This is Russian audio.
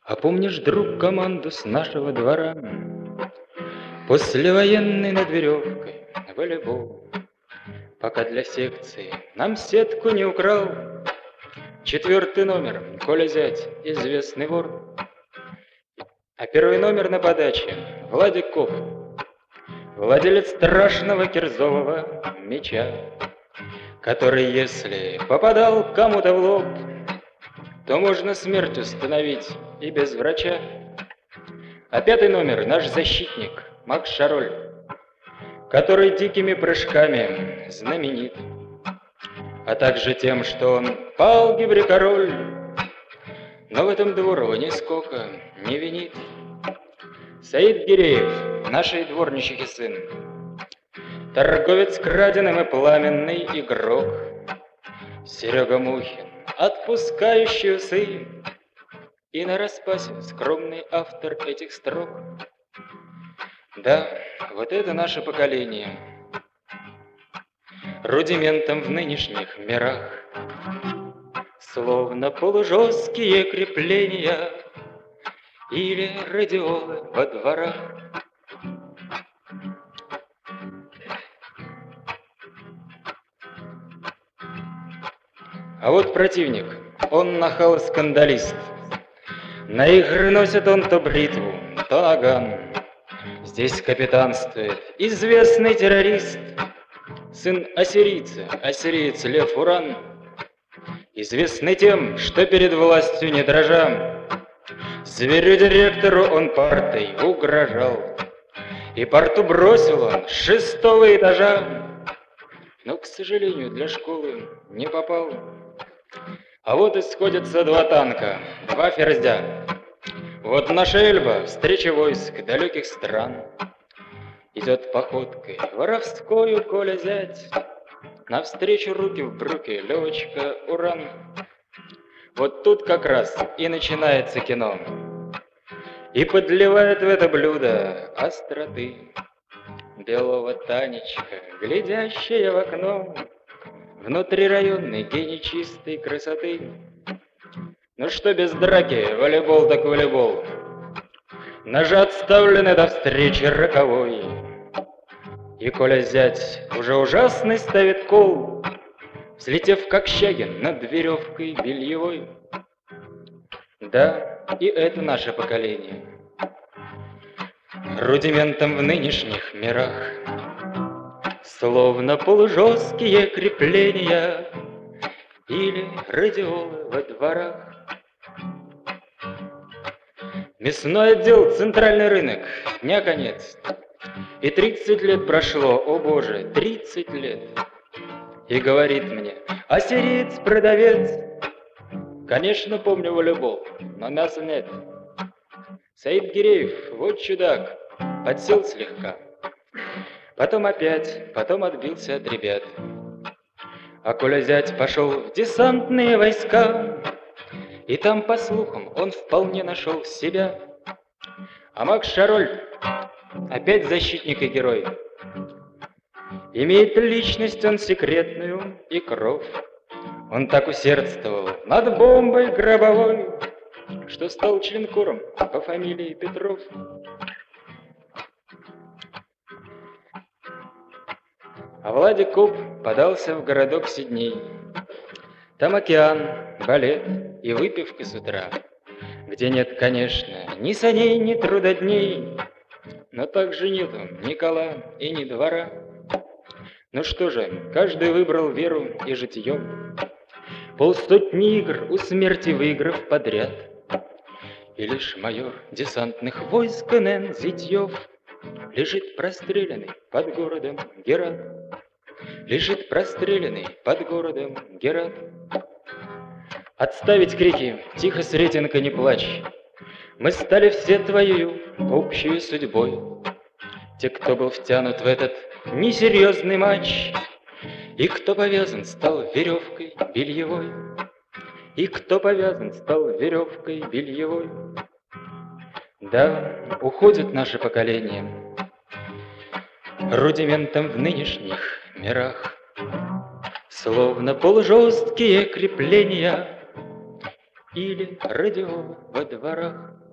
А помнишь, друг, команду с нашего двора? Послевоенный над веревкой волейбол. Пока для секции нам сетку не украл 4-й номер, Коля зять, известный вор. А 1-й номер на подаче Владик Коп, владелец страшного кирзового меча, который, если попадал кому-то в лоб, то можно смерть установить и без врача. А 5-й номер наш защитник Макс Шароль, который дикими прыжками знаменит, а также тем, что он по алгебре король, но в этом Дворова нисколько не винит. Саид Гиреев, нашей дворничихи сын, торговец краденым и пламенный игрок. Серега Мухин, отпускающий усы, и нараспасе скромный автор этих строк. Да, вот это наше поколение, рудиментом в нынешних мирах, словно полужесткие крепления или радиолы во дворах. А вот противник, он нахал и скандалист. На игры носит он то бритву, то наган. Здесь капитанствует известный террорист, сын ассирийца, ассириец Лев Уран, известный тем, что перед властью не дрожа, зверю-директору он партой угрожал, и парту бросил он с 6-го этажа, но, к сожалению, для школы не попал. А вот и сходятся 2 танка, 2 ферзя. Вот наша Эльба, встреча войск далеких стран. Идет походкой воровскою Коля зять, навстречу руки в брюки Левочка Уран. Вот тут как раз и начинается кино, и подливает в это блюдо остроты белого Танечка, глядящая в окно, внутрирайонный гений чистой красоты. Ну что без драки, волейбол так волейбол. Ножи отставлены до встречи роковой. И Коля зять уже ужасный ставит кол, взлетев как Щагин над веревкой бельевой. Да, и это наше поколение, рудиментом в нынешних мирах, словно полужесткие крепления или радиолы во дворах. Мясной отдел, центральный рынок, дня конец. И 30 лет прошло, о боже, 30 лет. И говорит мне ассириец-продавец: конечно, помню волейбол, но мяса нет. Саид Гиреев, вот чудак, подсел слегка. Потом опять, потом отбился от ребят. А Коля зять пошел в десантные войска, и там, по слухам, он вполне нашел себя. А Макс Шароль, опять защитник и герой, имеет личность он секретную и кровь. Он так усердствовал над бомбой гробовой, что стал членкором по фамилии Петров. А Владик Коп подался в городок Сидней. Там океан, балет и выпивка с утра, где нет, конечно, ни саней, ни трудодней, но также нету ни кола и ни двора. Ну что же, каждый выбрал веру и житье, 50 игр у смерти выиграв подряд. И лишь майор десантных войск Н.Н. Зитьев лежит простреленный под городом Герат. Лежит простреленный под городом Герат. Отставить крики, тихо, Сретенка, не плачь. Мы стали все твоею общей судьбой. Те, кто был втянут в этот несерьезный матч, и кто повязан стал веревкой бельевой, и кто повязан стал веревкой бельевой. Да, уходит наше поколение, рудиментом в нынешних мирах, словно полужесткие крепления или радио во дворах.